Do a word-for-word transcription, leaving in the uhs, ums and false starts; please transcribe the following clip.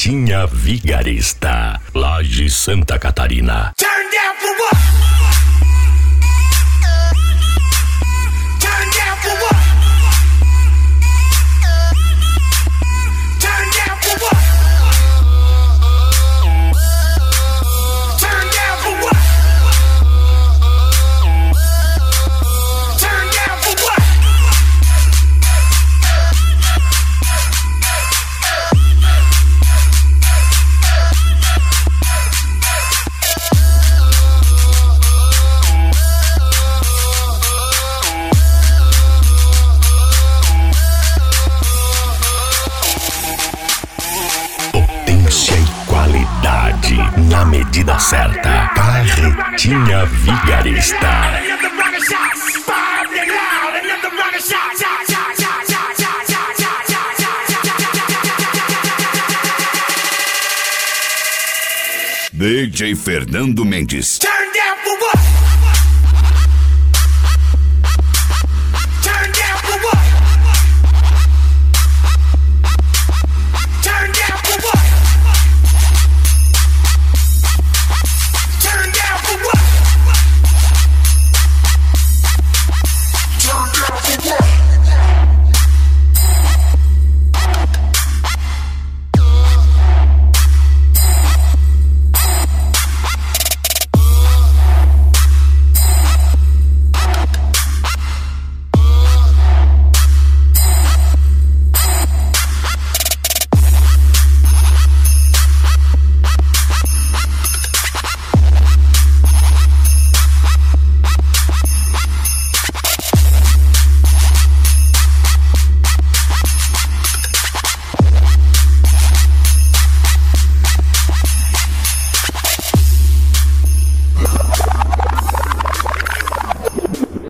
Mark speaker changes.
Speaker 1: Carretinha Vigarista, Laje Santa Catarina.
Speaker 2: Turn down for what? Turn down for what? Turn down for what? Turn down for what? Turn down for what?
Speaker 1: Na medida certa, Carretinha Vigarista.
Speaker 3: D J Fernando Mendes.
Speaker 2: Turn down